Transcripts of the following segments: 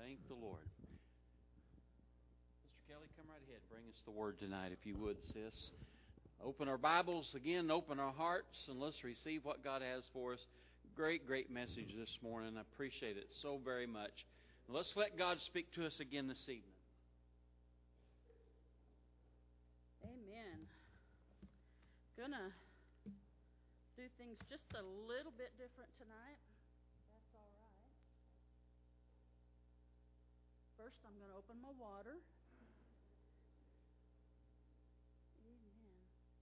Thank the Lord. Mr. Kelly, come right ahead. Bring us the word tonight, if you would, sis. Open our Bibles again, open our hearts, and let's receive what God has for us. Great message this morning. I appreciate it so very much. Let's let God speak to us again this evening. Amen. Gonna do things just a little bit different tonight. That's all right. First, I'm going to open my water. Amen.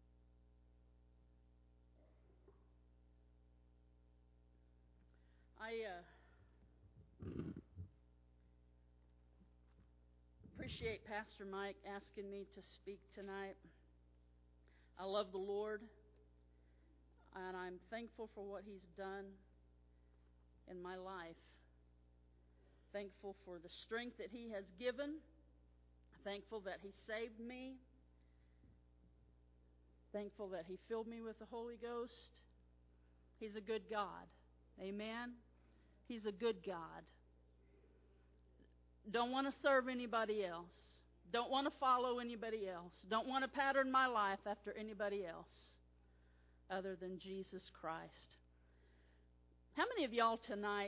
I appreciate Pastor Mike asking me to speak tonight. I love the Lord, and I'm thankful for what He's done in my life. Thankful for the strength that He has given. Thankful that He saved me. Thankful that He filled me with the Holy Ghost. He's a good God. Amen? He's a good God. Don't want to serve anybody else. Don't want to follow anybody else. Don't want to pattern my life after anybody else other than Jesus Christ. How many of y'all tonight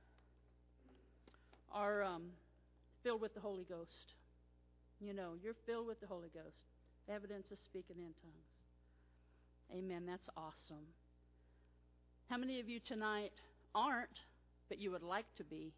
are filled with the Holy Ghost? You know, you're filled with the Holy Ghost. Evidence of speaking in tongues. Amen. That's awesome. How many of you tonight aren't, but you would like to be?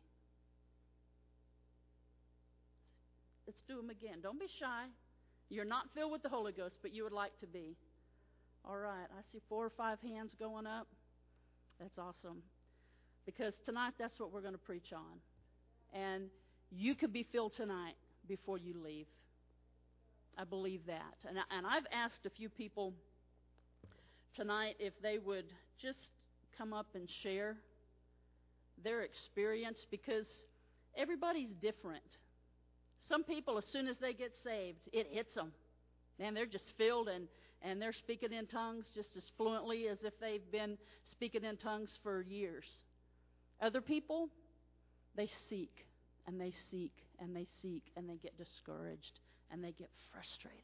Let's do them again. Don't be shy. You're not filled with the Holy Ghost, but you would like to be. All right. I see 4 or 5 hands going up. That's awesome. Because tonight, that's what we're going to preach on. And you could be filled tonight before you leave. I believe that. And I've asked a few people tonight if they would just come up and share their experience, because everybody's different. Some people, as soon as they get saved, it hits them. And they're just filled and they're speaking in tongues just as fluently as if they've been speaking in tongues for years. Other people, they seek and they seek and they seek and they get discouraged and they get frustrated.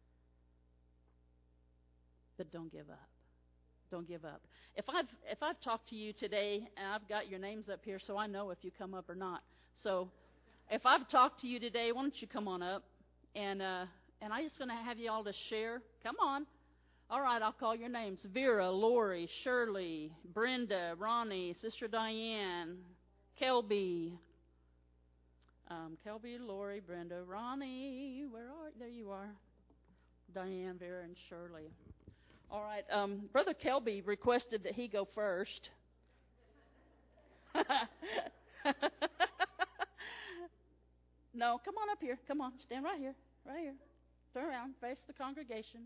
But don't give up. Don't give up. If I've talked to you today, and I've got your names up here so I know if you come up or not. So if I've talked to you today, why don't you come on up? And I'm just going to have you all to share. Come on. All right, I'll call your names. Vera, Lori, Shirley, Brenda, Ronnie, Sister Diane, Kelby. Kelby, Lori, Brenda, Ronnie. Where are you? There you are. Diane, Vera, and Shirley. All right. Brother Kelby requested that he go first. No, come on up here. Come on. Stand right here. Right here. Turn around. Face the congregation.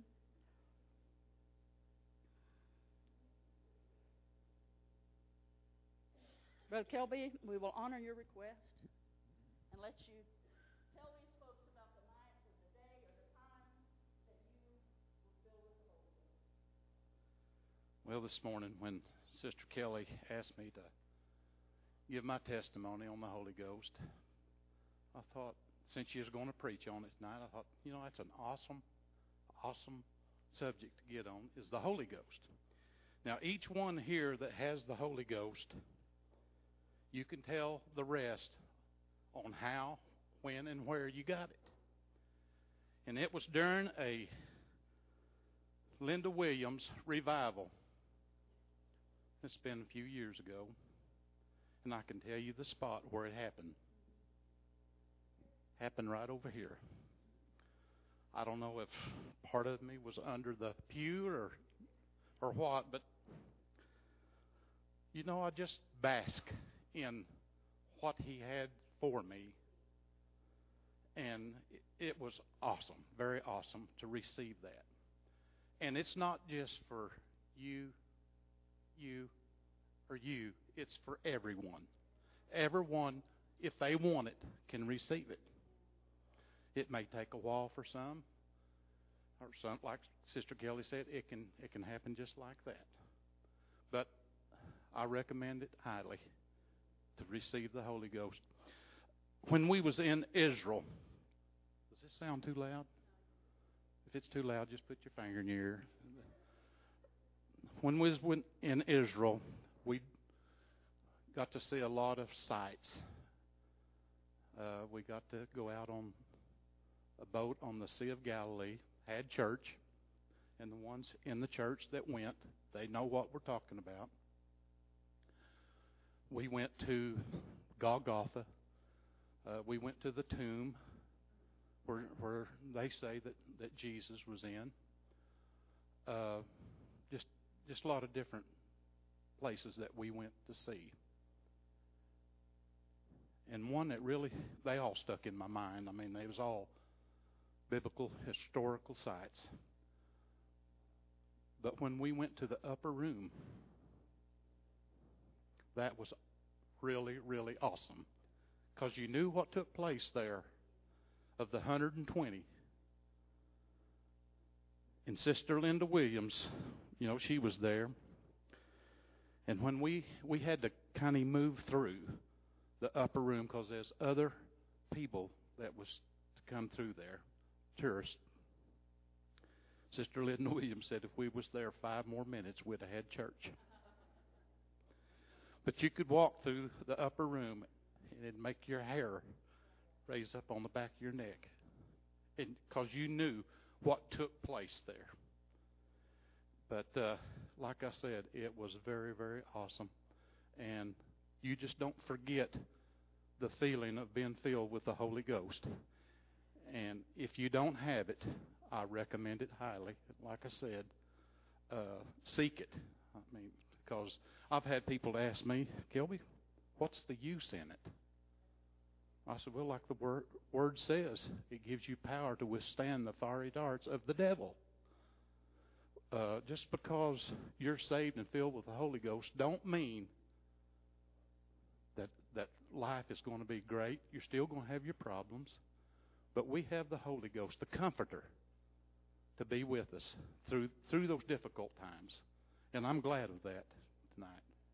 Brother Kelby, we will honor your request and let you tell these folks about the night or the day or the time that you were filled with the Holy Ghost. Well, this morning when Sister Kelly asked me to give my testimony on the Holy Ghost, I thought, since she was going to preach on it tonight, I thought, that's an awesome subject to get on, is the Holy Ghost. Now, each one here that has the Holy Ghost, you can tell the rest on how, when, and where you got it. And it was during a Linda Williams revival. It's been a few years ago. And I can tell you the spot where it happened. Happened right over here. I don't know if part of me was under the pew or what, but I just bask in what He had for me. And it was awesome, very awesome to receive that. And it's not just for you, or you. It's for everyone. Everyone, if they want it, can receive it. It may take a while for some, or some, like Sister Kelly said, it can happen just like that. But I recommend it highly to receive the Holy Ghost. when we was in Israel, does this sound too loud? If it's too loud, just put your finger in your ear. When we was in Israel, we got to see a lot of sights. We got to go out on a boat on the Sea of Galilee, had church, and the ones in the church that went, they know what we're talking about. We went to Golgotha. We went to the tomb where they say that Jesus was in. Just a lot of different places that we went to see. And one that really, they all stuck in my mind. I mean, they was all biblical, historical sites. But when we went to the upper room, that was really, really awesome. Because you knew what took place there of the 120. And Sister Linda Williams, she was there. And when we had to kind of move through the upper room because there's other people that was to come through there, tourists. Sister Linda Williams said if we was there 5 more minutes, we'd have had church. But you could walk through the upper room, and it'd make your hair raise up on the back of your neck, because you knew what took place there. But like I said, it was very, very awesome. And you just don't forget the feeling of being filled with the Holy Ghost. And if you don't have it, I recommend it highly. Like I said, seek it. I mean, because I've had people ask me, Kelby, what's the use in it? I said, well, like the word says, it gives you power to withstand the fiery darts of the devil. Just because you're saved and filled with the Holy Ghost don't mean that life is going to be great. You're still going to have your problems. But we have the Holy Ghost, the Comforter, to be with us through those difficult times. And I'm glad of that tonight.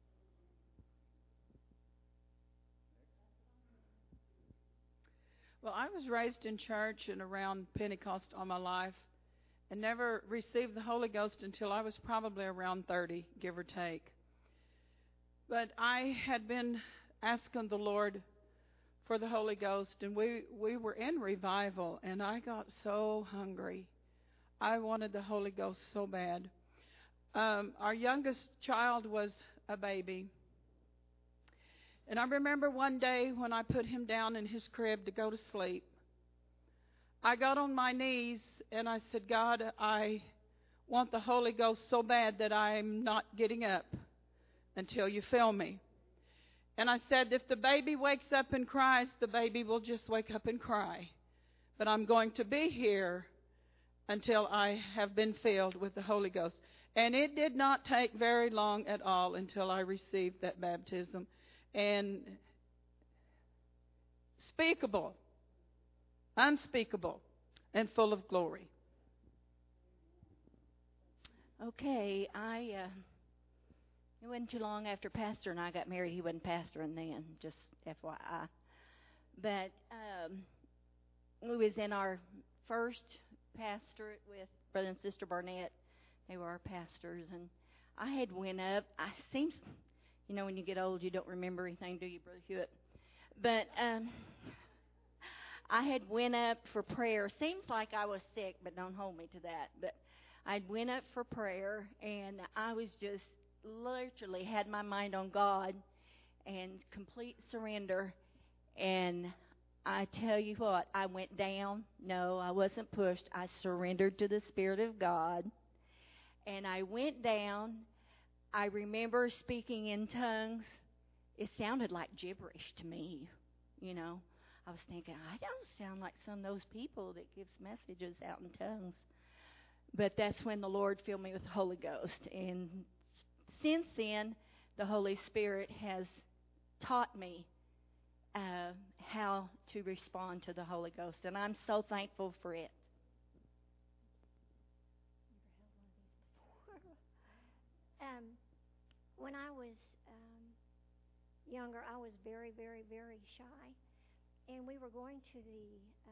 Well, I was raised in church and around Pentecost all my life and never received the Holy Ghost until I was probably around 30, give or take. But I had been asking the Lord for the Holy Ghost, and we were in revival, and I got so hungry. I wanted the Holy Ghost so bad. Our youngest child was a baby. And I remember one day when I put him down in his crib to go to sleep, I got on my knees and I said, God, I want the Holy Ghost so bad that I'm not getting up until you fill me. And I said, if the baby wakes up and cries, the baby will just wake up and cry. But I'm going to be here until I have been filled with the Holy Ghost. And it did not take very long at all until I received that baptism. And unspeakable, and full of glory. Okay, it wasn't too long after Pastor and I got married. He wasn't pastoring then, just FYI. But we was in our first pastorate with Brother and Sister Barnett. They were our pastors, and I had went up. Seems, when you get old, you don't remember anything, do you, Brother Hewitt? But I had went up for prayer. Seems like I was sick, but don't hold me to that. But I went up for prayer, and I was just literally had my mind on God and complete surrender. And I tell you what, I went down. No, I wasn't pushed. I surrendered to the Spirit of God. And I went down. I remember speaking in tongues. It sounded like gibberish to me, I was thinking, I don't sound like some of those people that gives messages out in tongues. But that's when the Lord filled me with the Holy Ghost. And since then, the Holy Spirit has taught me how to respond to the Holy Ghost. And I'm so thankful for it. When I was younger, I was very, very, very shy. and we were going to the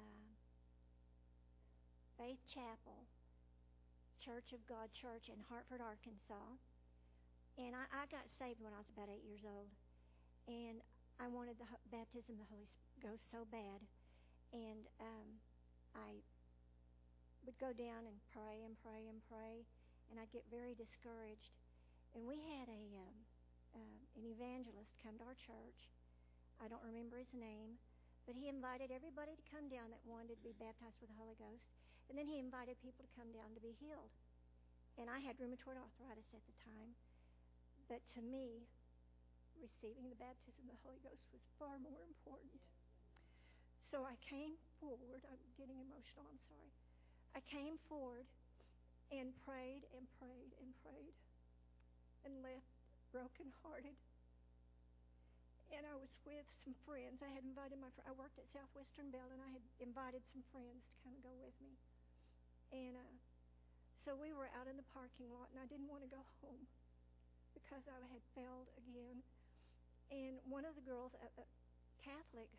Faith Chapel Church of God Church in Hartford, Arkansas. And I got saved when I was about 8 years old. And I wanted the baptism of the Holy Ghost so bad. And I would go down and pray and pray and pray. And I'd get very discouraged. And we had an evangelist come to our church. I don't remember his name. But he invited everybody to come down that wanted to be baptized with the Holy Ghost. And then he invited people to come down to be healed. And I had rheumatoid arthritis at the time. But to me, receiving the baptism of the Holy Ghost was far more important. So I came forward. I'm getting emotional, I'm sorry. I came forward and prayed and prayed and prayed and left brokenhearted. And I was with some friends. I had invited I worked at Southwestern Bell, and I had invited some friends to kind of go with me. And so we were out in the parking lot, and I didn't want to go home because I had failed again. And one of the girls, a Catholic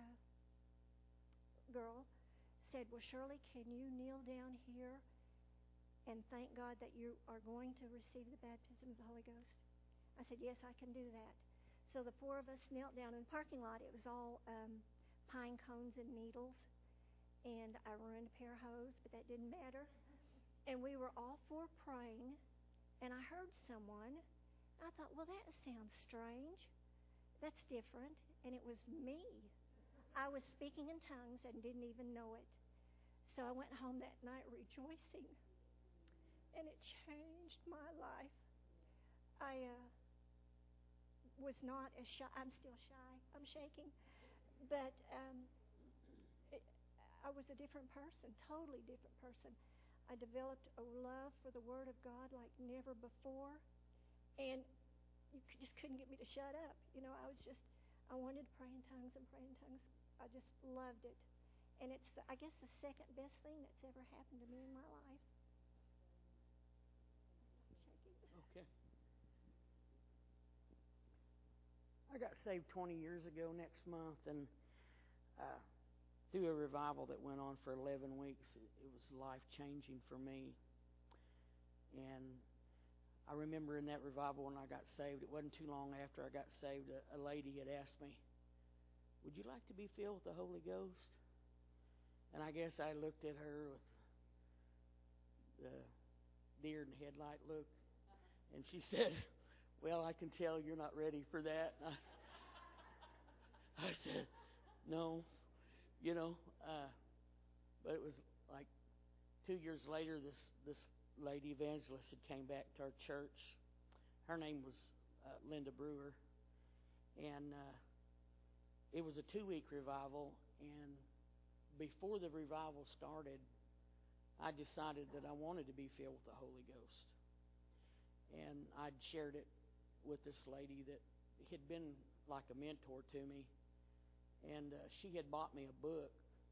girl, said, "Well, Shirley, can you kneel down here and thank God that you are going to receive the baptism of the Holy Ghost?" I said, "Yes, I can do that." So the four of us knelt down in the parking lot. It was all pine cones and needles. And I ruined a pair of hose, but that didn't matter. And we were all four praying, and I heard someone. I thought, well, that sounds strange. That's different. And it was me. I was speaking in tongues and didn't even know it. So I went home that night rejoicing. And it changed my life. I was not as shy. I'm still shy. I'm shaking. But I was a different person, totally different person. I developed a love for the Word of God like never before. And you just couldn't get me to shut up. I wanted to pray in tongues and pray in tongues. I just loved it. And it's, I guess, the second best thing that's ever happened to me in my life. Okay. I got saved 20 years ago next month, and through a revival that went on for 11 weeks, it was life-changing for me. And I remember in that revival when I got saved, it wasn't too long after I got saved, a lady had asked me, "Would you like to be filled with the Holy Ghost?" And I guess I looked at her with the deer in the headlight look, and she said, "Well, I can tell you're not ready for that." I said, "No." But it was like 2 years later, this lady evangelist had came back to our church. Her name was Linda Brewer, and it was a 2-week revival. And before the revival started, I decided that I wanted to be filled with the Holy Ghost, and I'd shared it with this lady that had been like a mentor to me. And she had bought me a book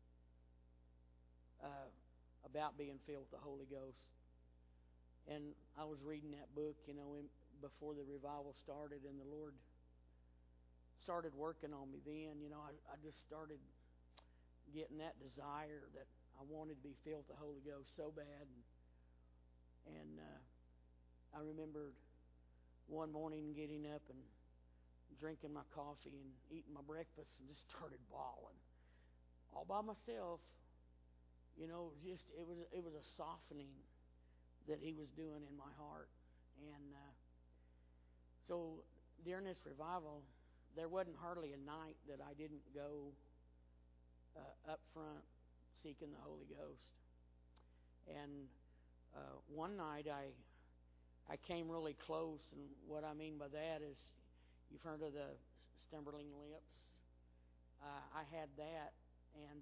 about being filled with the Holy Ghost. And I was reading that book, before the revival started, and the Lord started working on me then. I just started getting that desire that I wanted to be filled with the Holy Ghost so bad. And I remembered one morning getting up and drinking my coffee and eating my breakfast and just started bawling all by myself. It was a softening that He was doing in my heart. And so during this revival, there wasn't hardly a night that I didn't go up front seeking the Holy Ghost. And one night I came really close, and what I mean by that is, you've heard of the Stumberling Lips. I had that, and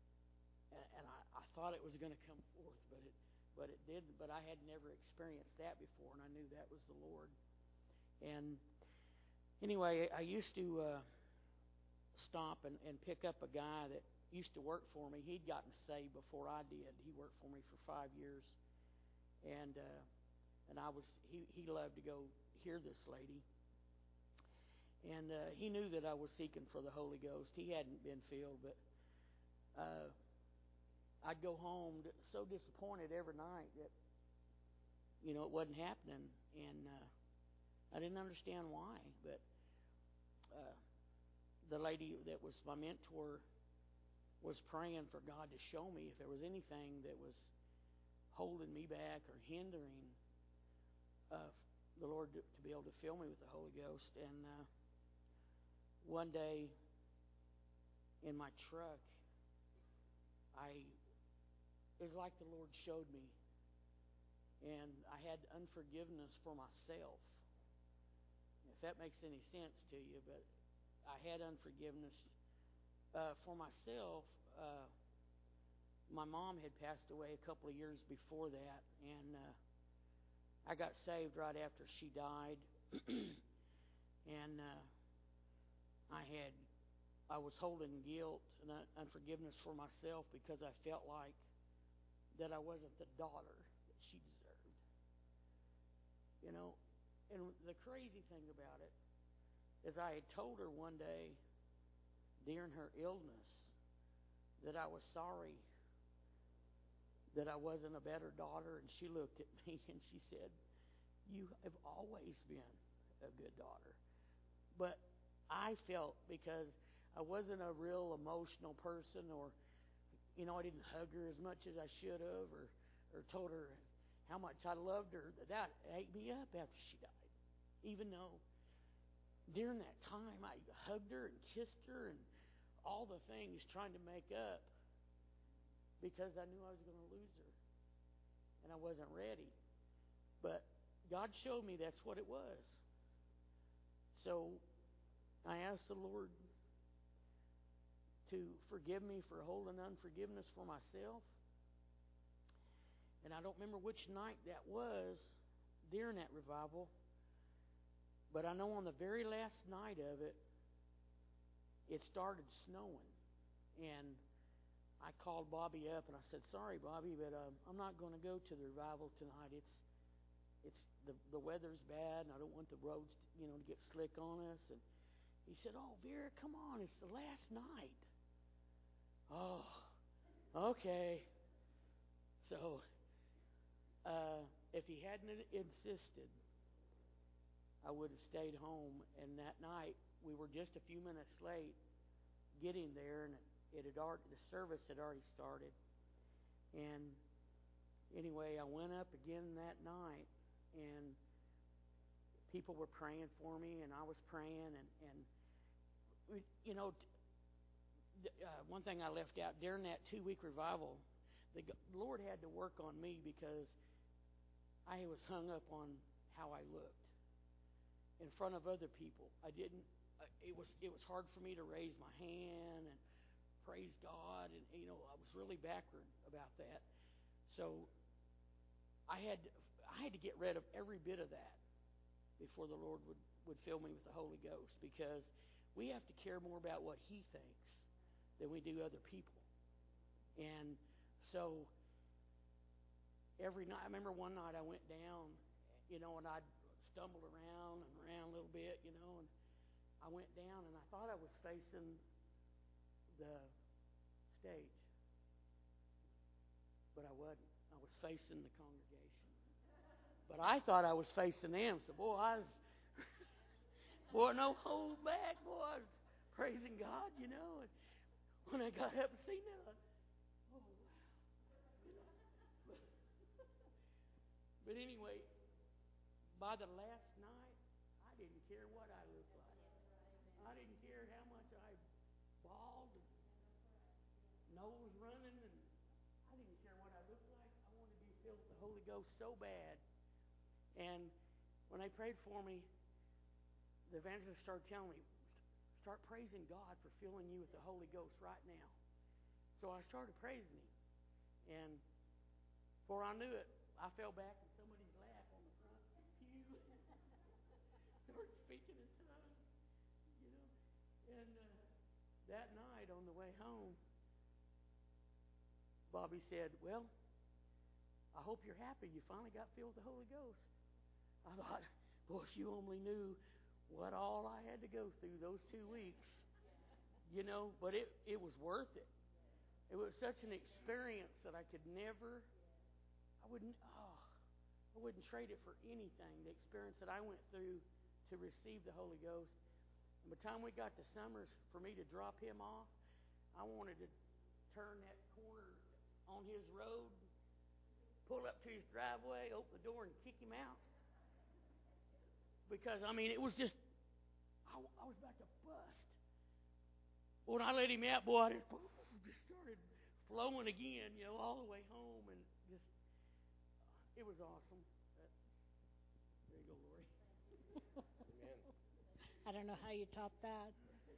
I thought it was going to come forth, but it didn't. But I had never experienced that before, and I knew that was the Lord. And anyway, I used to stop and pick up a guy that used to work for me. He'd gotten saved before I did. He worked for me for 5 years, and he loved to go hear this lady. And he knew that I was seeking for the Holy Ghost. He hadn't been filled, but I'd go home so disappointed every night that, you know, it wasn't happening. And I didn't understand why. But the lady that was my mentor was praying for God to show me if there was anything that was holding me back or hindering the Lord to be able to fill me with the Holy Ghost. And one day in my truck, it was like the Lord showed me, and I had unforgiveness for myself. If that makes any sense to you, but I had unforgiveness for myself. My mom had passed away a couple of years before that, and I got saved right after she died. And I was holding guilt and unforgiveness for myself because I felt like that I wasn't the daughter that she deserved. You know, and the crazy thing about it is I had told her one day during her illness that I was sorry that I wasn't a better daughter, and she looked at me and she said, "You have always been a good daughter." But I felt, because I wasn't a real emotional person, or, you know, I didn't hug her as much as I should have, or told her how much I loved her, that ate me up after she died. Even though during that time I hugged her and kissed her and all the things trying to make up, because I knew I was going to lose her and I wasn't ready. But God showed me that's what it was. So I asked the Lord to forgive me for holding unforgiveness for myself. And I don't remember which night that was during that revival, but I know on the very last night of it, it started snowing. And I called Bobby up and I said, "Sorry, Bobby, but I'm not going to go to the revival tonight. It's the weather's bad, and I don't want the roads, to get slick on us." And he said, "Oh, Vera, come on, it's the last night." Oh, okay. So if he hadn't insisted, I would have stayed home. And that night, we were just a few minutes late getting there, and the service had already started. And anyway, I went up again that night, and people were praying for me, and I was praying, and one thing I left out during that 2-week revival, the Lord had to work on me, because I was hung up on how I looked in front of other people. I didn't. It was hard for me to raise my hand and praise God, and I was really backward about that. So I had to get rid of every bit of that before the Lord would fill me with the Holy Ghost, because we have to care more about what He thinks than we do other people. And so every night, I remember one night I went down, and I'd stumbled around a little bit, and I went down, and I thought I was facing the stage, but I wasn't. I was facing the congregation. But I thought I was facing them. So, no hold back, boy. I was praising God, And when I got up and seen that, oh, wow. But anyway, by the last night, I didn't care what I looked like. I didn't care how much I bawled and nose running, and I didn't care what I looked like. I wanted to be filled with the Holy Ghost so bad. And when they prayed for me, the evangelist started telling me, "Start praising God for filling you with the Holy Ghost right now." So I started praising Him. And before I knew it, I fell back in somebody's lap on the front pew. Started speaking in tongues, And that night on the way home, Bobby said, "Well, I hope you're happy. You finally got filled with the Holy Ghost." I thought, boy, if you only knew what all I had to go through those 2 weeks, you know, but it was worth it. It was such an experience that I wouldn't trade it for anything, the experience that I went through to receive the Holy Ghost. And by the time we got to Summers, for me to drop him off, I wanted to turn that corner on his road, pull up to his driveway, open the door, and kick him out. Because, I mean, it was just, I was about to bust. When I let him out, boy, I just started flowing again, you know, all the way home. And just, it was awesome. There you go, Lori. Amen. I don't know how you top that.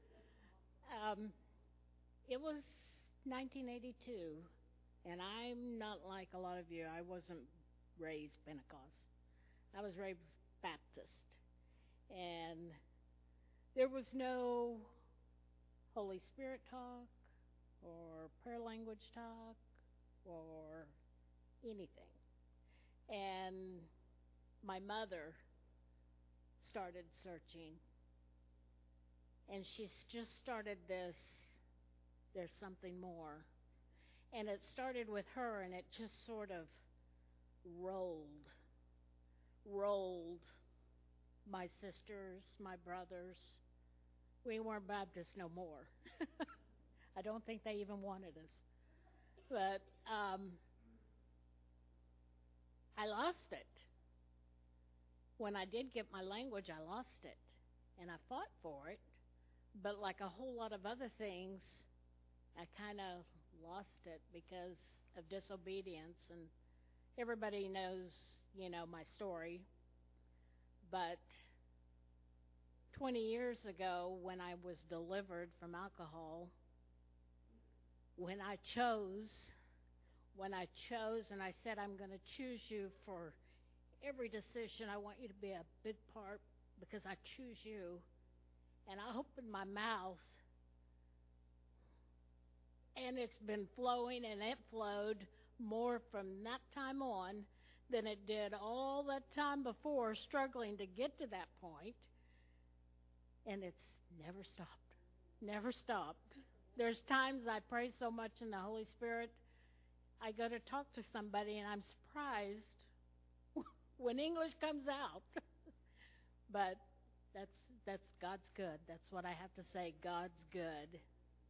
It was 1982, and I'm not like a lot of you. I wasn't raised Pentecost. I was raised Baptist. And there was no Holy Spirit talk or prayer language talk or anything. And my mother started searching. And she's just started this, there's something more. And it started with her, and it just sort of rolled my sisters, my brothers. We weren't Baptists no more. I don't think they even wanted us. But I lost it. When I did get my language, I lost it. And I fought for it. But like a whole lot of other things, I kind of lost it because of disobedience. And everybody knows, you know, my story. But 20 years ago, when I was delivered from alcohol, when I chose and I said, I'm going to choose you for every decision. I want you to be a big part because I choose you. And I opened my mouth, and it's been flowing, and it flowed more from that time on than it did all that time before, struggling to get to that point. And it's never stopped. Never stopped. There's times I pray so much in the Holy Spirit, I go to talk to somebody, and I'm surprised when English comes out. But that's God's good. That's what I have to say. God's good.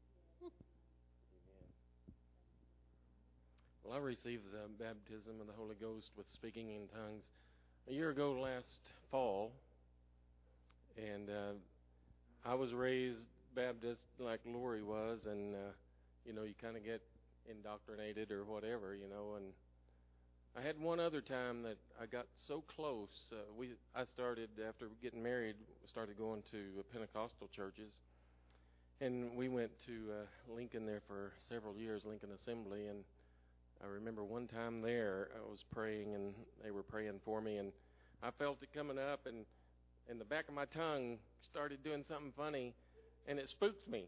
Well, I received the baptism of the Holy Ghost with speaking in tongues a year ago last fall. And I was raised Baptist like Lori was, and, you know, you kind of get indoctrinated or whatever, you know. And I had one other time that I got so close. I started, after getting married, started going to Pentecostal churches. And we went to Lincoln there for several years, Lincoln Assembly. And I remember one time there, I was praying, and they were praying for me. And I felt it coming up, and the back of my tongue started doing something funny, and it spooked me.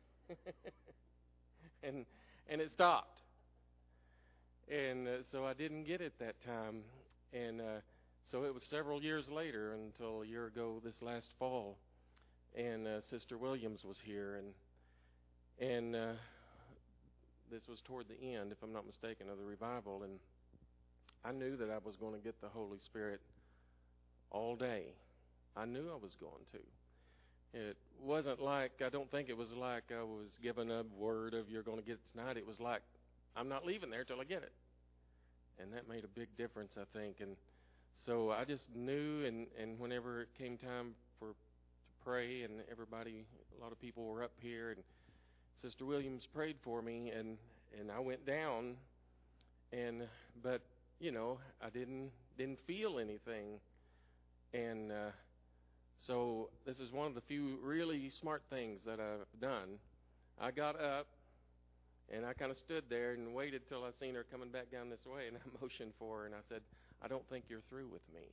and it stopped. And so I didn't get it that time. And so it was several years later until a year ago this last fall. And Sister Williams was here. And this was toward the end, if I'm not mistaken, of the revival. And I knew that I was going to get the Holy Spirit all day. I knew I was going to. It wasn't like, I don't think it was like I was given a word of you're going to get it tonight. It was like, I'm not leaving there till I get it. And that made a big difference, I think. And so I just knew, and whenever it came time to pray, and everybody, a lot of people were up here, and Sister Williams prayed for me, and I went down, but you know, I didn't feel anything. And so this is one of the few really smart things that I've done. I got up, and I kind of stood there and waited till I seen her coming back down this way, and I motioned for her, and I said, I don't think you're through with me.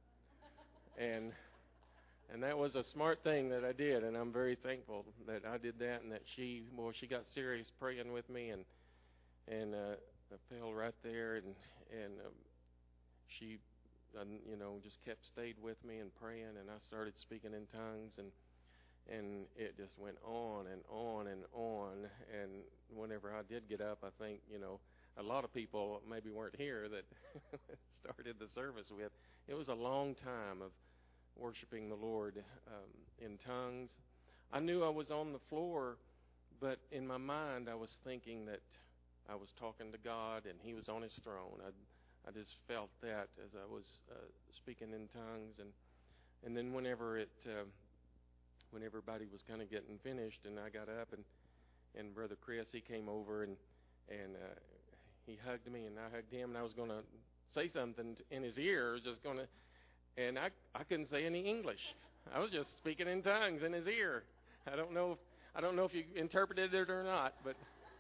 And that was a smart thing that I did, and I'm very thankful that I did that, and that she got serious praying with me, and I fell right there, and she just stayed with me and praying, and I started speaking in tongues, and it just went on and on and on. And whenever I did get up, I think, a lot of people maybe weren't here that started the service with. It was a long time of worshiping the Lord in tongues. I knew I was on the floor, but in my mind I was thinking that I was talking to God and He was on His throne. I just felt that as I was speaking in tongues, and then whenever when everybody was kind of getting finished, and I got up, and Brother Chris, he came over and he hugged me, and I hugged him, and I was going to say something in his ear, and I couldn't say any English. I was just speaking in tongues in his ear. I don't know if you interpreted it or not, but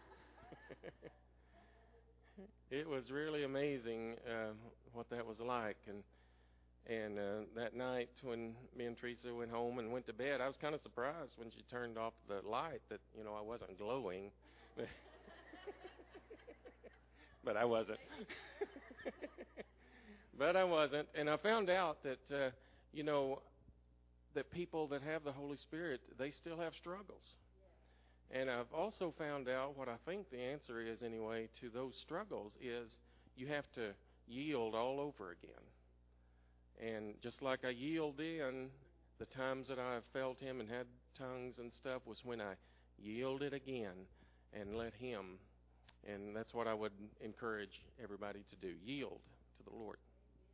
it was really amazing what that was like. And that night when me and Teresa went home and went to bed, I was kind of surprised when she turned off the light that I wasn't glowing, but I wasn't. But I wasn't, and I found out that that people that have the Holy Spirit, they still have struggles. And I've also found out what I think the answer is anyway to those struggles is you have to yield all over again. And just like I yield in, the times that I've felt Him and had tongues and stuff was when I yielded again and let Him. And that's what I would encourage everybody to do, yield to the Lord.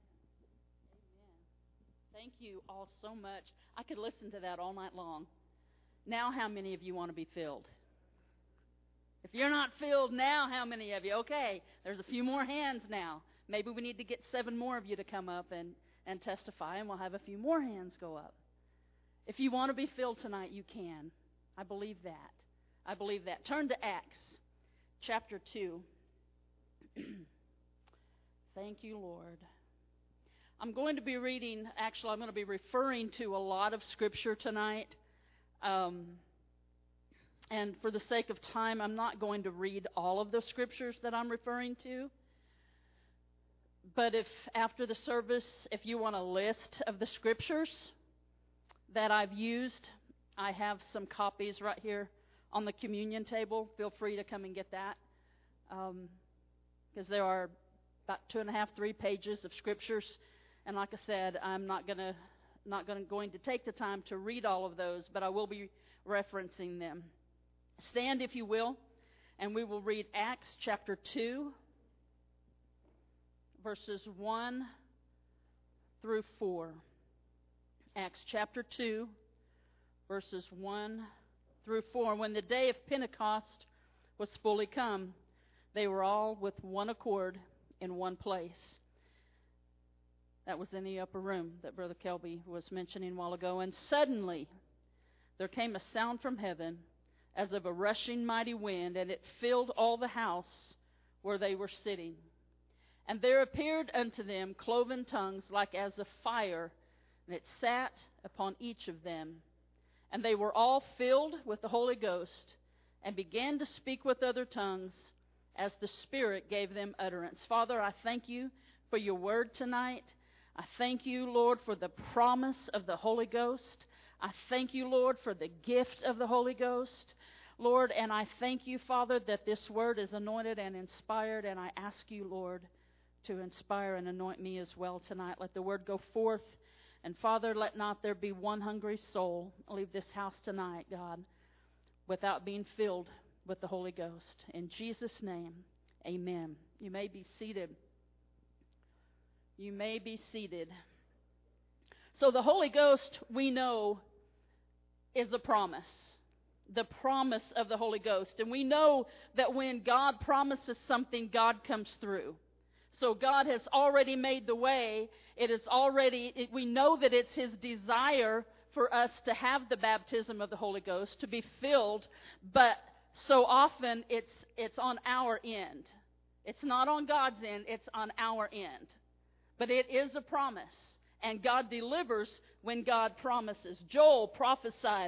Thank you all so much. I could listen to that all night long. Now, how many of you want to be filled? If you're not filled now, how many of you? Okay, there's a few more hands now. Maybe we need to get 7 more of you to come up and testify, and we'll have a few more hands go up. If you want to be filled tonight, you can. I believe that. I believe that. Turn to Acts chapter 2. Thank you, Lord. I'm going to be referring to a lot of Scripture tonight. And for the sake of time, I'm not going to read all of the Scriptures that I'm referring to. But if after the service, if you want a list of the Scriptures that I've used, I have some copies right here on the communion table. Feel free to come and get that. Because there are about 2.5, 3 pages of Scriptures. And like I said, I'm not going to take the time to read all of those, but I will be referencing them. Stand, if you will, and we will read Acts chapter 2, verses 1 through 4. Acts chapter 2, verses 1 through 4. When the day of Pentecost was fully come, they were all with one accord in one place. That was in the upper room that Brother Kelby was mentioning a while ago. And suddenly there came a sound from heaven as of a rushing mighty wind, and it filled all the house where they were sitting. And there appeared unto them cloven tongues like as of fire, and it sat upon each of them. And they were all filled with the Holy Ghost, and began to speak with other tongues as the Spirit gave them utterance. Father, I thank you for your word tonight. I thank you, Lord, for the promise of the Holy Ghost. I thank you, Lord, for the gift of the Holy Ghost. Lord, and I thank you, Father, that this word is anointed and inspired, and I ask you, Lord, to inspire and anoint me as well tonight. Let the word go forth, and Father, let not there be one hungry soul leave this house tonight, God, without being filled with the Holy Ghost. In Jesus' name, amen. You may be seated. You may be seated. So the Holy Ghost, we know, is a promise. The promise of the Holy Ghost. And we know that when God promises something, God comes through. So God has already made the way. We know that it's His desire for us to have the baptism of the Holy Ghost, to be filled, but so often it's on our end. It's not on God's end, it's on our end. But it is a promise, and God delivers when God promises. Joel prophesied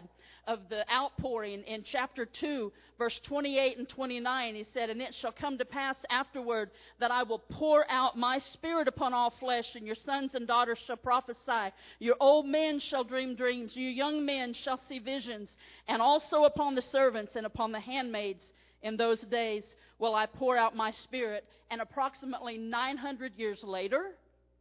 the outpouring in chapter 2, verse 28 and 29. He said, "And it shall come to pass afterward that I will pour out my Spirit upon all flesh, and your sons and daughters shall prophesy. Your old men shall dream dreams. You young men shall see visions. And also upon the servants and upon the handmaids in those days will I pour out my Spirit." And approximately 900 years later,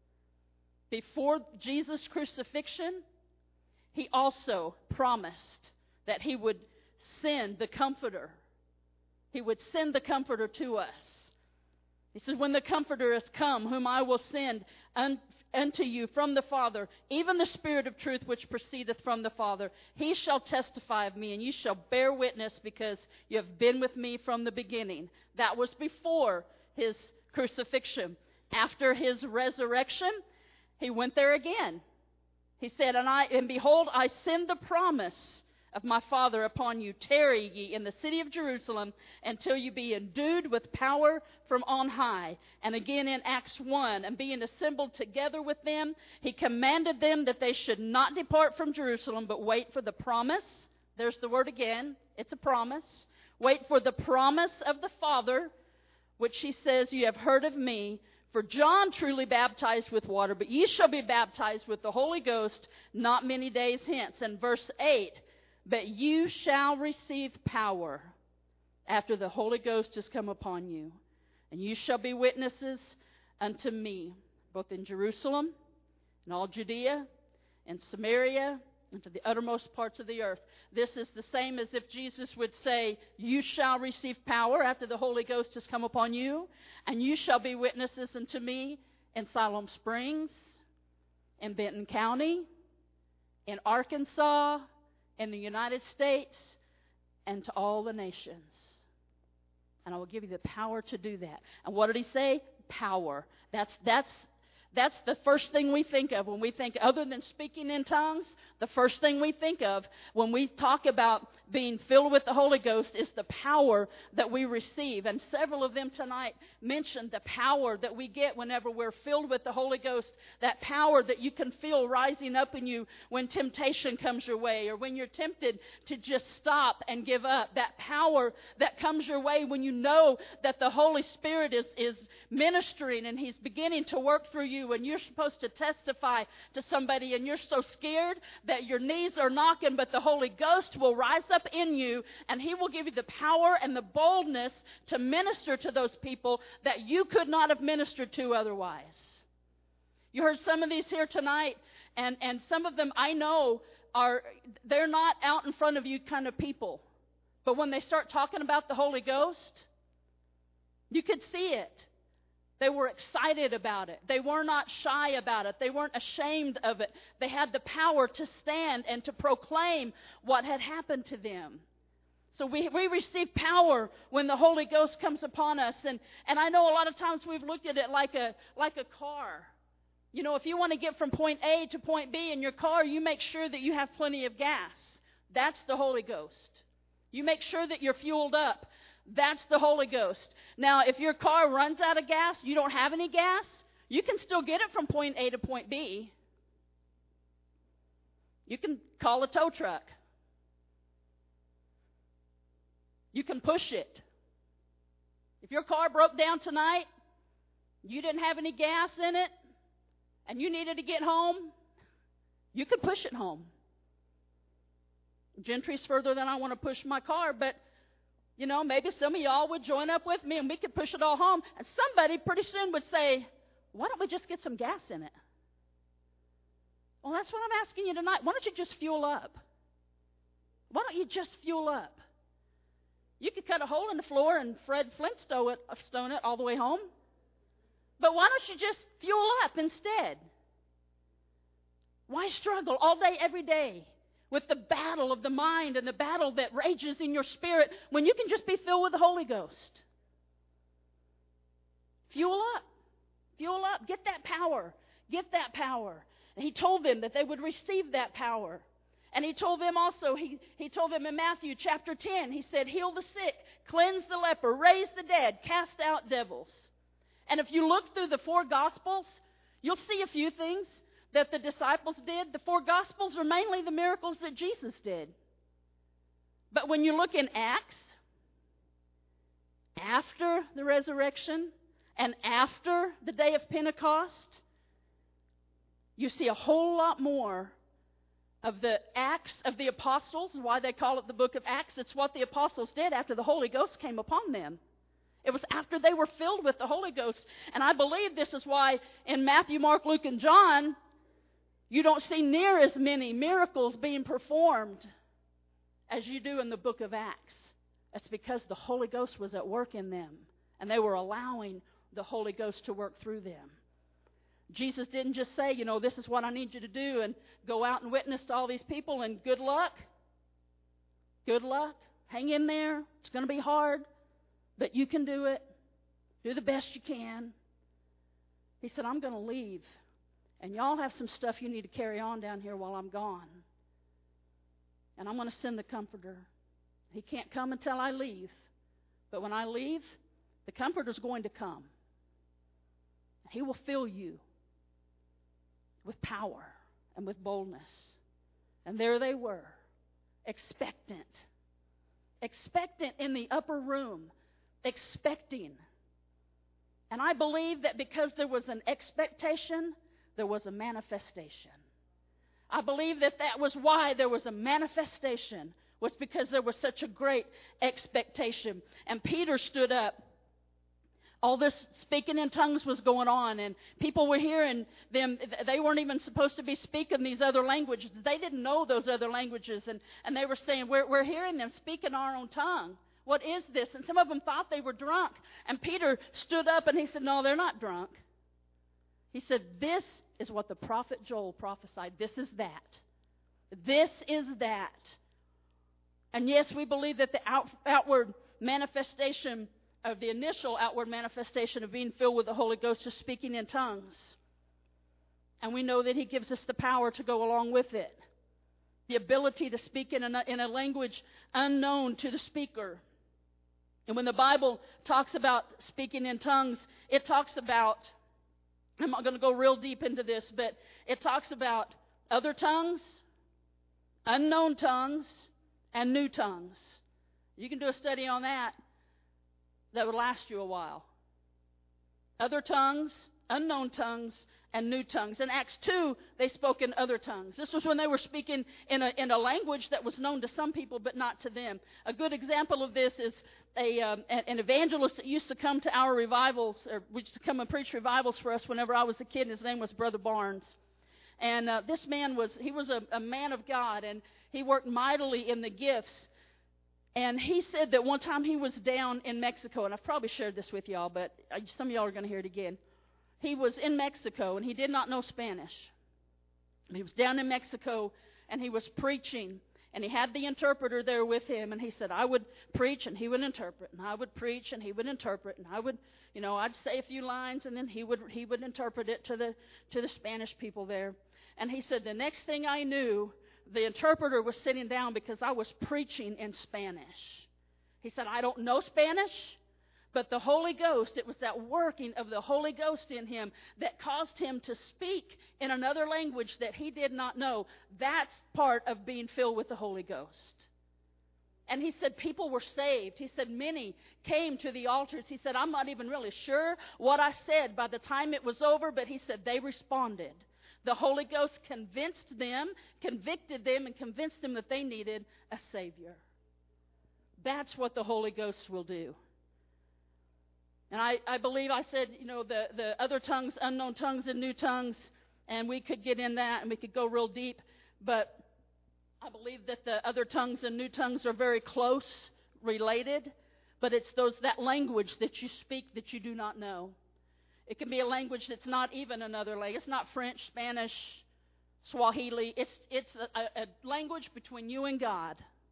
before Jesus' crucifixion, he also promised that he would send the Comforter. He would send the Comforter to us. He says, "When the Comforter is come, whom I will send unto you from the Father, even the Spirit of truth which proceedeth from the Father, he shall testify of me, and you shall bear witness, because you have been with me from the beginning." That was before his crucifixion. After his resurrection, he went there again. He said, and behold, I send the promise of my Father upon you. Tarry ye in the city of Jerusalem until you be endued with power from on high. And again in Acts 1, and being assembled together with them, he commanded them that they should not depart from Jerusalem, but wait for the promise. There's the word again. It's a promise. Wait for the promise of the Father, which he says, "You have heard of me. For John truly baptized with water, but ye shall be baptized with the Holy Ghost not many days hence." And verse 8, "But you shall receive power after the Holy Ghost has come upon you. And you shall be witnesses unto me, both in Jerusalem, and all Judea, and Samaria, and to the uttermost parts of the earth." This is the same as if Jesus would say, "You shall receive power after the Holy Ghost has come upon you, and you shall be witnesses unto me in Siloam Springs, in Benton County, in Arkansas, in the United States, and to all the nations. And I will give you the power to do that." And what did he say? Power. That's the first thing we think of when we think, other than speaking in tongues, the first thing we think of when we talk about being filled with the Holy Ghost is the power that we receive. And several of them tonight mentioned the power that we get whenever we're filled with the Holy Ghost, that power that you can feel rising up in you when temptation comes your way, or when you're tempted to just stop and give up. That power that comes your way when you know that the Holy Spirit is ministering and he's beginning to work through you, and you're supposed to testify to somebody, and you're so scared that your knees are knocking, but the Holy Ghost will rise up in you, and he will give you the power and the boldness to minister to those people that you could not have ministered to otherwise. You heard some of these here tonight, and some of them I know they're not out in front of you kind of people. But when they start talking about the Holy Ghost, you could see it. They were excited about it. They were not shy about it. They weren't ashamed of it. They had the power to stand and to proclaim what had happened to them. So we receive power when the Holy Ghost comes upon us. And I know a lot of times we've looked at it like a car. You know, if you want to get from point A to point B in your car, you make sure that you have plenty of gas. That's the Holy Ghost. You make sure that you're fueled up. That's the Holy Ghost. Now, if your car runs out of gas, you don't have any gas, you can still get it from point A to point B. You can call a tow truck. You can push it. If your car broke down tonight, you didn't have any gas in it, and you needed to get home, you could push it home. Gentry's further than I want to push my car, but you know, maybe some of y'all would join up with me and we could push it all home. And somebody pretty soon would say, "Why don't we just get some gas in it?" Well, that's what I'm asking you tonight. Why don't you just fuel up? Why don't you just fuel up? You could cut a hole in the floor and Fred Flintstone it all the way home. But why don't you just fuel up instead? Why struggle all day, every day, with the battle of the mind and the battle that rages in your spirit when you can just be filled with the Holy Ghost? Fuel up. Fuel up. Get that power. Get that power. And he told them that they would receive that power. And he told them also, he told them in Matthew chapter 10, he said, "Heal the sick, cleanse the leper, raise the dead, cast out devils." And if you look through the four Gospels, you'll see a few things that the disciples did. The four Gospels are mainly the miracles that Jesus did. But when you look in Acts, after the resurrection and after the day of Pentecost, you see a whole lot more of the Acts of the Apostles. Why they call it the book of Acts. It's what the apostles did after the Holy Ghost came upon them. It was after they were filled with the Holy Ghost. And I believe this is why in Matthew, Mark, Luke, and John, you don't see near as many miracles being performed as you do in the book of Acts. That's because the Holy Ghost was at work in them, and they were allowing the Holy Ghost to work through them. Jesus didn't just say, this is what I need you to do, and go out and witness to all these people, and good luck. Good luck. Hang in there. It's going to be hard, but you can do it. Do the best you can. He said, I'm going to leave, and y'all have some stuff you need to carry on down here while I'm gone. And I'm going to send the Comforter. He can't come until I leave. But when I leave, the Comforter's going to come. He will fill you with power and with boldness. And there they were, expectant. Expectant in the upper room, expecting. And I believe that because there was an expectation, there was a manifestation. I believe that was why there was a manifestation, was because there was such a great expectation. And Peter stood up. All this speaking in tongues was going on, and people were hearing them. They weren't even supposed to be speaking these other languages. They didn't know those other languages, and they were saying, we're hearing them speaking our own tongue. What is this? And some of them thought they were drunk. And Peter stood up and he said, no, they're not drunk. He said, this is what the prophet Joel prophesied. This is that. This is that. And yes, we believe that the outward manifestation of the initial outward manifestation of being filled with the Holy Ghost is speaking in tongues. And we know that He gives us the power to go along with it. The ability to speak in a language unknown to the speaker. And when the Bible talks about speaking in tongues, it talks about, I'm not going to go real deep into this, but it talks about other tongues, unknown tongues, and new tongues. You can do a study on that. That would last you a while. Other tongues, unknown tongues, and new tongues. In Acts 2, they spoke in other tongues. This was when they were speaking in a language that was known to some people, but not to them. A good example of this is an evangelist that used to come to our revivals, or used to come and preach revivals for us whenever I was a kid. His name was Brother Barnes. And this man was a man of God, and he worked mightily in the gifts. And he said that one time he was down in Mexico, and I've probably shared this with y'all, but some of y'all are going to hear it again. He was in Mexico, and he did not know Spanish. He was down in Mexico, and he was preaching, and he had the interpreter there with him, and he said, I would preach, and he would interpret, and I would preach, and he would interpret, and I would, I'd say a few lines, and then he would interpret it to the Spanish people there. And he said, the next thing I knew, the interpreter was sitting down because I was preaching in Spanish. He said, I don't know Spanish, but the Holy Ghost, it was that working of the Holy Ghost in him that caused him to speak in another language that he did not know. That's part of being filled with the Holy Ghost. And he said people were saved. He said many came to the altars. He said, I'm not even really sure what I said by the time it was over, but he said they responded. The Holy Ghost convicted them, and convinced them that they needed a Savior. That's what the Holy Ghost will do. And I believe I said, the other tongues, unknown tongues and new tongues, and we could get in that and we could go real deep. But I believe that the other tongues and new tongues are very close related. But it's that language that you speak that you do not know. It can be a language that's not even another language. It's not French, Spanish, Swahili. It's a language between you and God.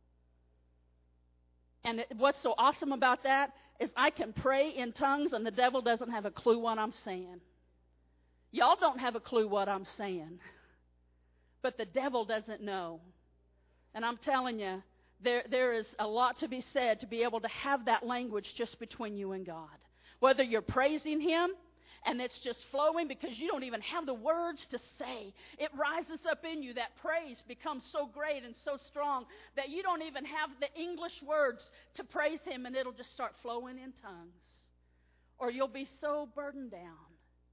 And what's so awesome about that is I can pray in tongues and the devil doesn't have a clue what I'm saying. Y'all don't have a clue what I'm saying. But the devil doesn't know. And I'm telling you, there is a lot to be said to be able to have that language just between you and God. Whether you're praising Him, and it's just flowing because you don't even have the words to say. It rises up in you. That praise becomes so great and so strong that you don't even have the English words to praise Him, and it'll just start flowing in tongues. Or you'll be so burdened down,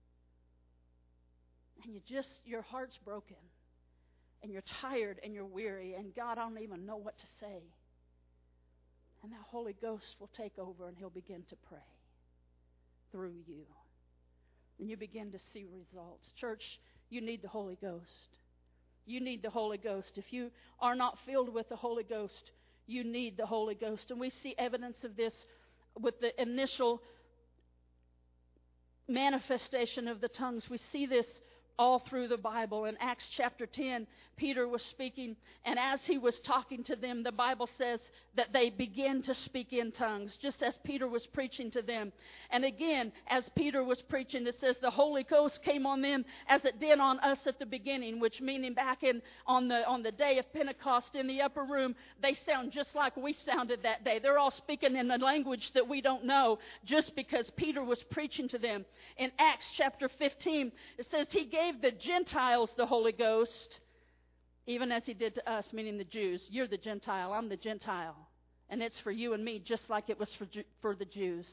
and your heart's broken, and you're tired and you're weary, and God, I don't even know what to say. And the Holy Ghost will take over, and He'll begin to pray through you. And you begin to see results. Church, you need the Holy Ghost. You need the Holy Ghost. If you are not filled with the Holy Ghost, you need the Holy Ghost. And we see evidence of this with the initial manifestation of the tongues. We see this all through the Bible. In Acts chapter 10, Peter was speaking, and as he was talking to them, the Bible says that they began to speak in tongues, just as Peter was preaching to them. And again, as Peter was preaching, it says the Holy Ghost came on them as it did on us at the beginning, which meaning back on the day of Pentecost in the upper room, they sound just like we sounded that day. They're all speaking in a language that we don't know, just because Peter was preaching to them. In Acts chapter 15, it says He gave the Gentiles the Holy Ghost, even as He did to us, meaning the Jews. You're the Gentile, I'm the Gentile. And it's for you and me, just like it was for the Jews.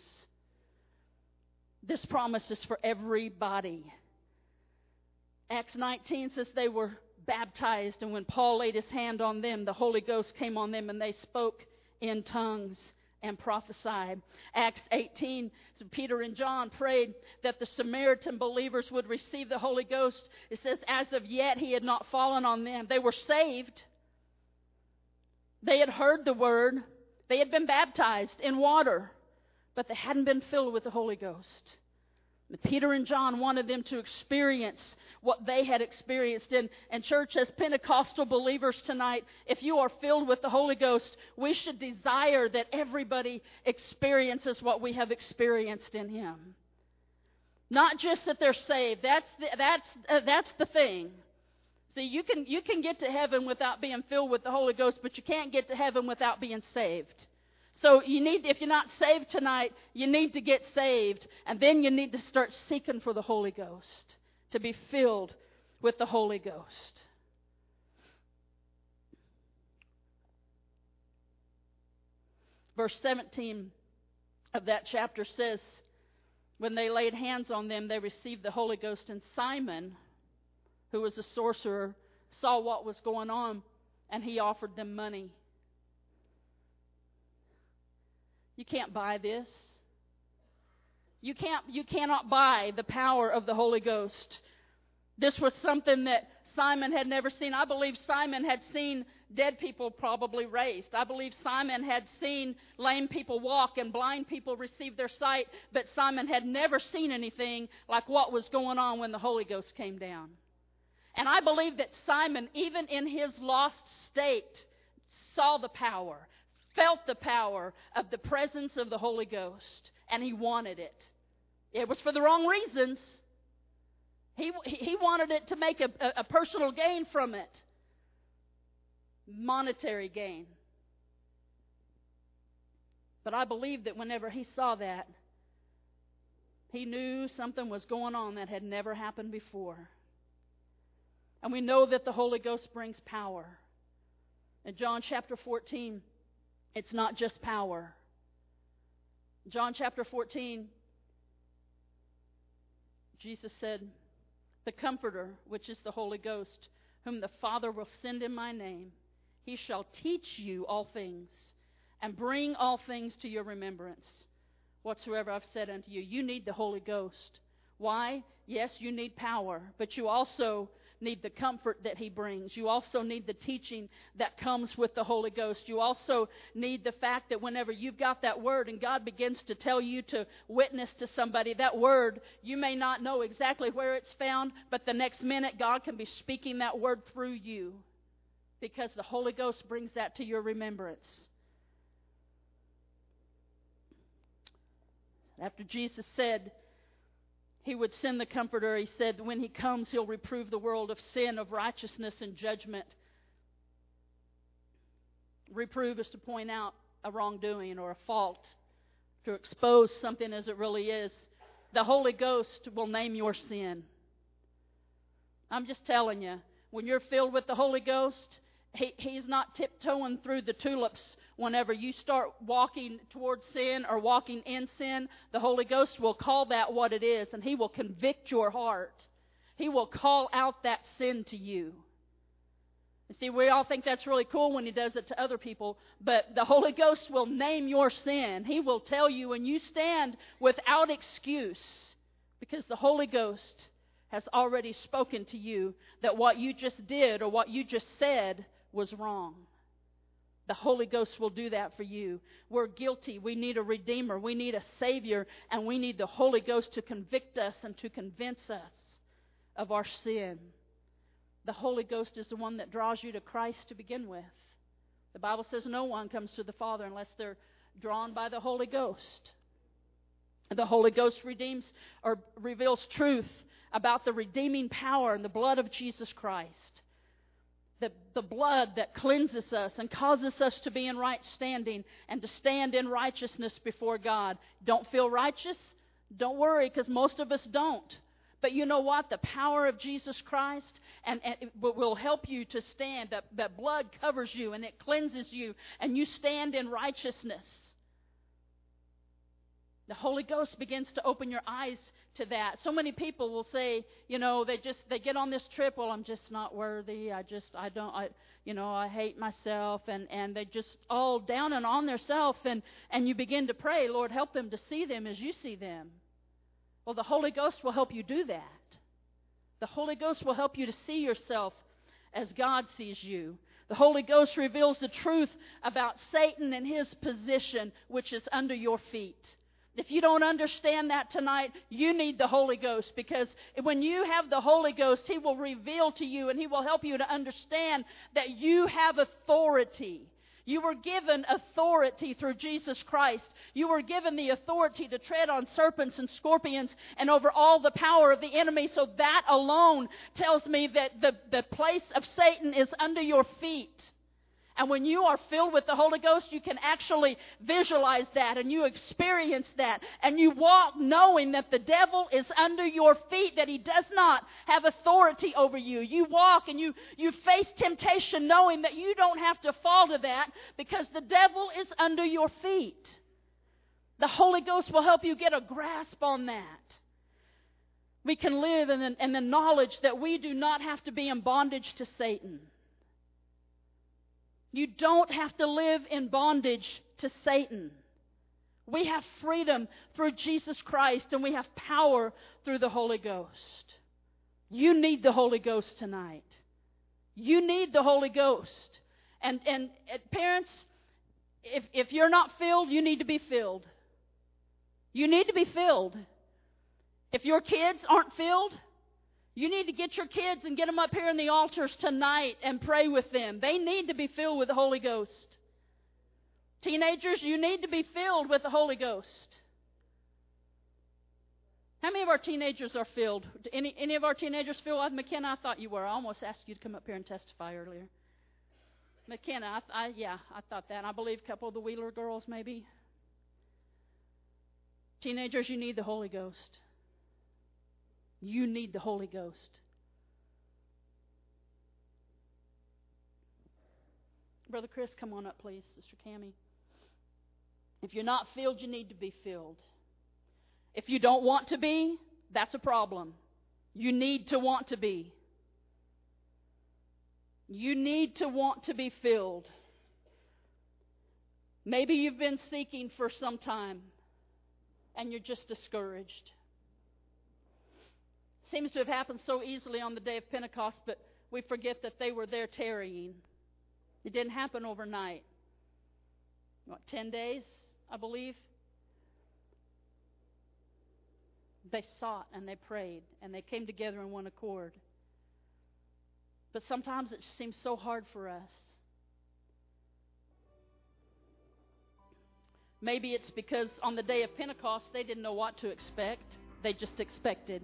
This promise is for everybody. Acts 19 says they were baptized, and when Paul laid his hand on them, the Holy Ghost came on them, and they spoke in tongues and prophesied. Acts 18, so Peter and John prayed that the Samaritan believers would receive the Holy Ghost. It says, as of yet, He had not fallen on them. They were saved. They had heard the word. They had been baptized in water, but they hadn't been filled with the Holy Ghost. And Peter and John wanted them to experience what they had experienced. And church, as Pentecostal believers tonight, if you are filled with the Holy Ghost, we should desire that everybody experiences what we have experienced in Him. Not just that they're saved. That's the thing. See, you can get to heaven without being filled with the Holy Ghost, but you can't get to heaven without being saved. So if you're not saved tonight, you need to get saved, and then you need to start seeking for the Holy Ghost, to be filled with the Holy Ghost. Verse 17 of that chapter says, when they laid hands on them, they received the Holy Ghost. And Simon, who was a sorcerer, saw what was going on, and he offered them money. You can't buy this. You cannot buy the power of the Holy Ghost. This was something that Simon had never seen. I believe Simon had seen dead people probably raised. I believe Simon had seen lame people walk and blind people receive their sight, but Simon had never seen anything like what was going on when the Holy Ghost came down. And I believe that Simon, even in his lost state, saw the power, felt the power of the presence of the Holy Ghost, and he wanted it. It was for the wrong reasons. He wanted it to make a personal gain from it. Monetary gain. But I believe that whenever he saw that, he knew something was going on that had never happened before. And we know that the Holy Ghost brings power. In John chapter 14, it's not just power. John chapter 14, Jesus said, the Comforter, which is the Holy Ghost, whom the Father will send in my name, He shall teach you all things and bring all things to your remembrance, whatsoever I've said unto you. You need the Holy Ghost. Why? Yes, you need power, but you also need the comfort that He brings. You also need the teaching that comes with the Holy Ghost. You also need the fact that whenever you've got that word and God begins to tell you to witness to somebody, that word, you may not know exactly where it's found, but the next minute God can be speaking that word through you because the Holy Ghost brings that to your remembrance. After Jesus said He would send the Comforter, He said when He comes, He'll reprove the world of sin, of righteousness, and judgment. Reprove is to point out a wrongdoing or a fault, to expose something as it really is. the Holy Ghost will name your sin. I'm just telling you, when you're filled with the Holy Ghost, He's not tiptoeing through the tulips whenever you start walking towards sin or walking in sin. The Holy Ghost will call that what it is, and He will convict your heart. He will call out that sin to you. You see, we all think that's really cool when He does it to other people, but the Holy Ghost will name your sin. He will tell you, and you stand without excuse, because the Holy Ghost has already spoken to you that what you just did or what you just said was wrong. The Holy Ghost will do that for you. We're guilty. We need a Redeemer. We need a Savior. And we need the Holy Ghost to convict us and to convince us of our sin. The Holy Ghost is the one that draws you to Christ to begin with. The Bible says no one comes to the Father unless they're drawn by the Holy Ghost. The Holy Ghost redeems or reveals truth about the redeeming power and the blood of Jesus Christ. The blood that cleanses us and causes us to be in right standing and to stand in righteousness before God. Don't feel righteous? Don't worry, because most of us don't. But you know what? The power of Jesus Christ and it will help you to stand. That blood covers you and it cleanses you, and you stand in righteousness. The Holy Ghost begins to open your eyes to that. So many people will say, they get on this trip, well, I'm just not worthy. I hate myself, and they just all down and on themselves, and you begin to pray, Lord, help them to see them as you see them. Well, the Holy Ghost will help you do that. The Holy Ghost will help you to see yourself as God sees you. The Holy Ghost reveals the truth about Satan and his position, which is under your feet. If you don't understand that tonight, you need the Holy Ghost, because when you have the Holy Ghost, He will reveal to you and He will help you to understand that you have authority. You were given authority through Jesus Christ. You were given the authority to tread on serpents and scorpions and over all the power of the enemy. So that alone tells me that the place of Satan is under your feet. And when you are filled with the Holy Ghost, you can actually visualize that and you experience that. And you walk knowing that the devil is under your feet, that he does not have authority over you. You walk and you face temptation knowing that you don't have to fall to that because the devil is under your feet. The Holy Ghost will help you get a grasp on that. We can live in the knowledge that we do not have to be in bondage to Satan. You don't have to live in bondage to Satan. We have freedom through Jesus Christ, and we have power through the Holy Ghost. You need the Holy Ghost tonight. You need the Holy Ghost. And parents, if you're not filled, you need to be filled. You need to be filled. If your kids aren't filled, you need to get your kids and get them up here in the altars tonight and pray with them. They need to be filled with the Holy Ghost. Teenagers, you need to be filled with the Holy Ghost. How many of our teenagers are filled? Any of our teenagers filled? McKenna, I thought you were. I almost asked you to come up here and testify earlier. McKenna, I thought that. I believe a couple of the Wheeler girls maybe. Teenagers, you need the Holy Ghost. You need the Holy Ghost. Brother Chris, come on up, please. Sister Cammie. If you're not filled, you need to be filled. If you don't want to be, that's a problem. You need to want to be. You need to want to be filled. Maybe you've been seeking for some time and you're just discouraged. Seems to have happened so easily on the day of Pentecost, but we forget that they were there tarrying. It didn't happen overnight. 10 days, I believe? They sought and they prayed and they came together in one accord. But sometimes it seems so hard for us. Maybe it's because on the day of Pentecost they didn't know what to expect. They just expected.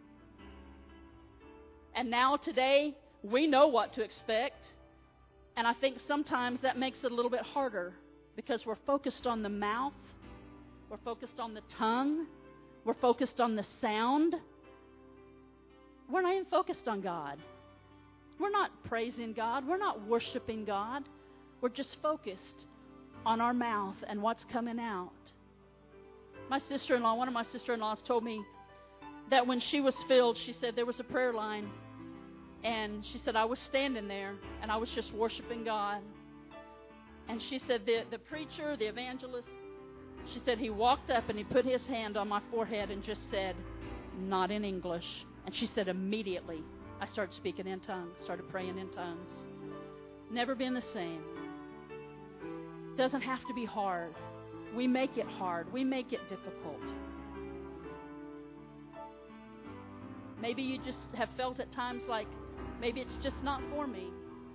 And now today, we know what to expect. And I think sometimes that makes it a little bit harder because we're focused on the mouth. We're focused on the tongue. We're focused on the sound. We're not even focused on God. We're not praising God. We're not worshiping God. We're just focused on our mouth and what's coming out. One of my sister-in-laws told me that when she was filled, she said there was a prayer line. And she said, I was standing there and I was just worshiping God. And she said the preacher, the evangelist, she said he walked up and he put his hand on my forehead and just said, not in English. And she said immediately I started speaking in tongues, started praying in tongues. Never been the same. Doesn't have to be hard. We make it hard. We make it difficult. Maybe you just have felt at times like maybe it's just not for me.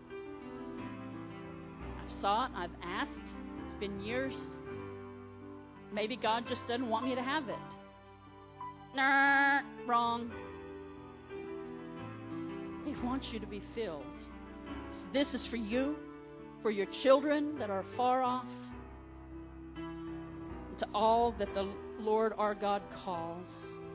I've sought, I've asked. It's been years. Maybe God just doesn't want me to have it. Nah, wrong. He wants you to be filled. So this is for you, for your children that are far off, and to all that the Lord our God calls.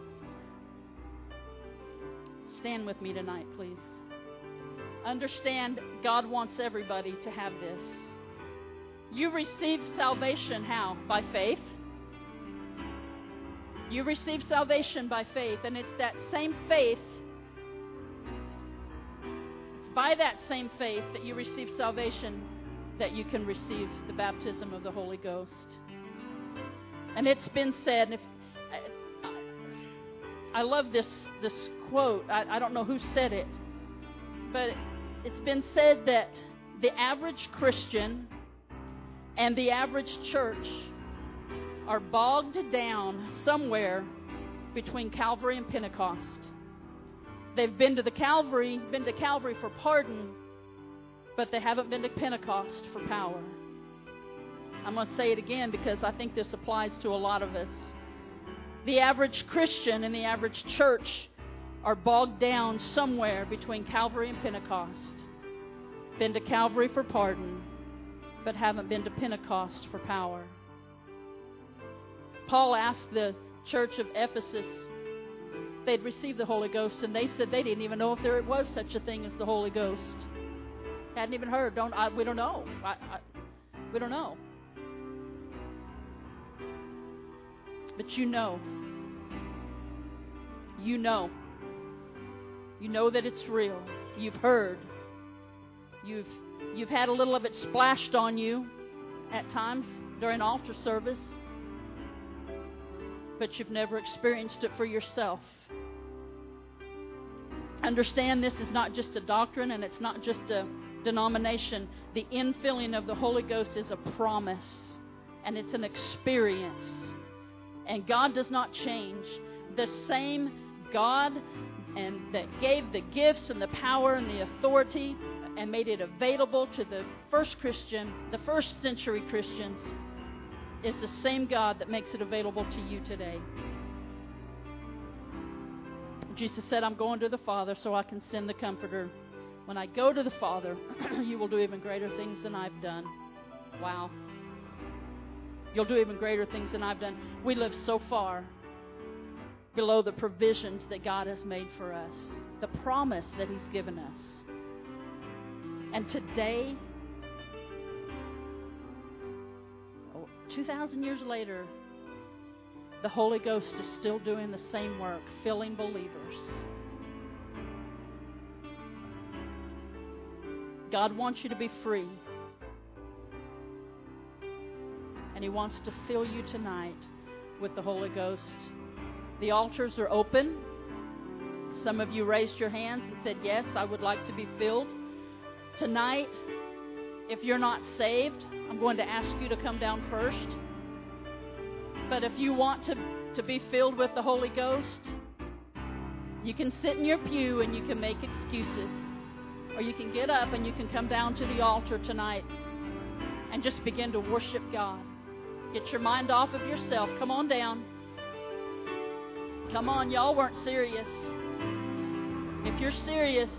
Stand with me tonight, please. Understand, God wants everybody to have this. You received salvation how? By faith. You received salvation by faith, and it's that same faith, it's by that same faith that you receive salvation that you can receive the baptism of the Holy Ghost. And it's been said, I love this quote. I don't know who said it, but it's been said that the average Christian and the average church are bogged down somewhere between Calvary and Pentecost. They've been to Calvary for pardon, but they haven't been to Pentecost for power. I'm going to say it again because I think this applies to a lot of us. The average Christian and the average church are bogged down somewhere between Calvary and Pentecost. Been to Calvary for pardon, but haven't been to Pentecost for power. Paul asked the church of Ephesus if they'd received the Holy Ghost, and they said they didn't even know if there was such a thing as the Holy Ghost. Hadn't even heard. We don't know. We don't know. But you know. You know. You know that it's real. You've heard. You've had a little of it splashed on you at times during altar service, but you've never experienced it for yourself. Understand, this is not just a doctrine and it's not just a denomination. The infilling of the Holy Ghost is a promise, and it's an experience. And God does not change. The same God and that gave the gifts and the power and the authority and made it available to the first century Christians, is the same God that makes it available to you today. Jesus said, I'm going to the Father so I can send the Comforter. When I go to the Father, you will do even greater things than I've done. Wow. You'll do even greater things than I've done. We live so far below the provisions that God has made for us, the promise that He's given us. And today, 2,000 years later, the Holy Ghost is still doing the same work, filling believers. God wants you to be free. And He wants to fill you tonight with the Holy Ghost. The altars are open. Some of you raised your hands and said, yes, I would like to be filled. Tonight, if you're not saved, I'm going to ask you to come down first. But if you want to be filled with the Holy Ghost, you can sit in your pew and you can make excuses. Or you can get up and you can come down to the altar tonight and just begin to worship God. Get your mind off of yourself. Come on down. Come on, y'all weren't serious. If you're serious,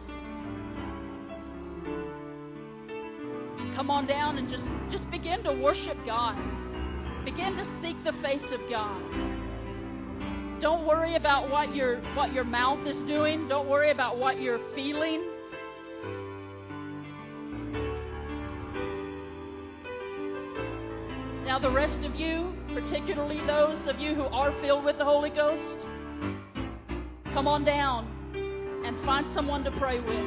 come on down and just begin to worship God. Begin to seek the face of God. Don't worry about what your mouth is doing. Don't worry about what you're feeling. Now the rest of you, particularly those of you who are filled with the Holy Ghost, come on down and find someone to pray with.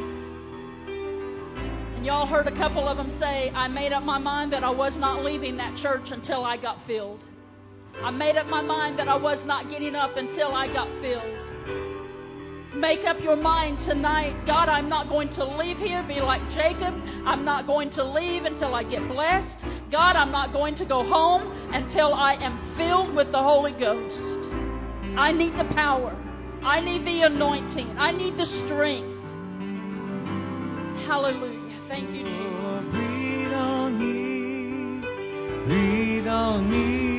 And y'all heard a couple of them say, I made up my mind that I was not leaving that church until I got filled. I made up my mind that I was not getting up until I got filled. Make up your mind tonight, God, I'm not going to leave here, be like Jacob. I'm not going to leave until I get blessed. God, I'm not going to go home until I am filled with the Holy Ghost. I need the power. I need the anointing. I need the strength. Hallelujah. Thank you, Jesus. Breathe on me.